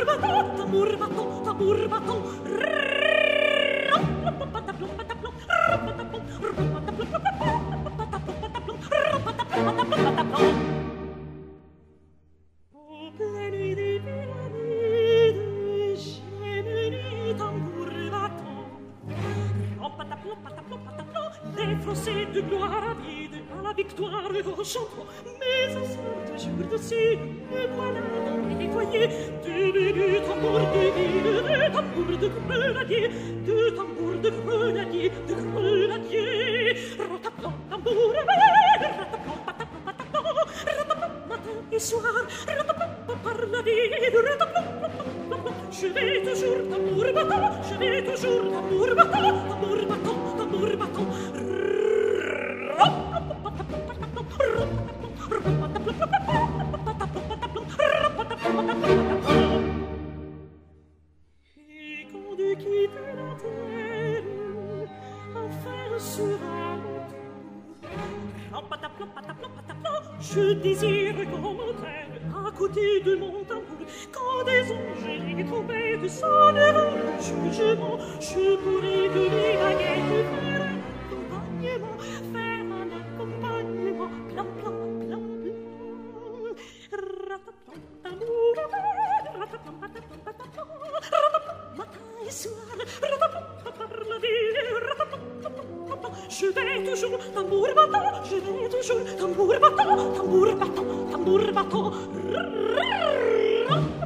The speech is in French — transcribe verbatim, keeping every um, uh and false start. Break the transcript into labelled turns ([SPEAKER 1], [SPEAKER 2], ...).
[SPEAKER 1] battant, tambour battant, tambour battant. Au plein nuit des pyramides, gémit tambour battant. Pataplan, pataplan, pataplan, les Français de gloire avide à la victoire au chantant. Mais un certain jour de ciel, me voilà dans les foyers, devenus tambours de ville, des tambours de grenadiers, de tambours de grenadiers, de grenadiers. Rataplan, tambour, rataplan, pataplan, pataplan, rataplan, matin et soir, rataplan, par la ville, rataplan, je vais toujours tambour battant, je vais toujours tambour battant, tambour battant, tambour battant. Et quand de quitter la terre, enfin sera mon tour. Pataplan, pataplan, pataplan, je désire qu'on m'entraîne à côté de mon tambour. Quand des anges et des trompettes sonneront le jugement, je pourrai donner la guette, faire un accompagnement, faire un accompagnement, plan, plan, plan, plan. Rataplan, tambour, rataplan, pataplan, pataplan, rataplan, matin et soir, rataplan, par la ville, rataplan, pataplan, je vais toujours tambour battant, je vais toujours tambour battant, tambour battant, tambour battant.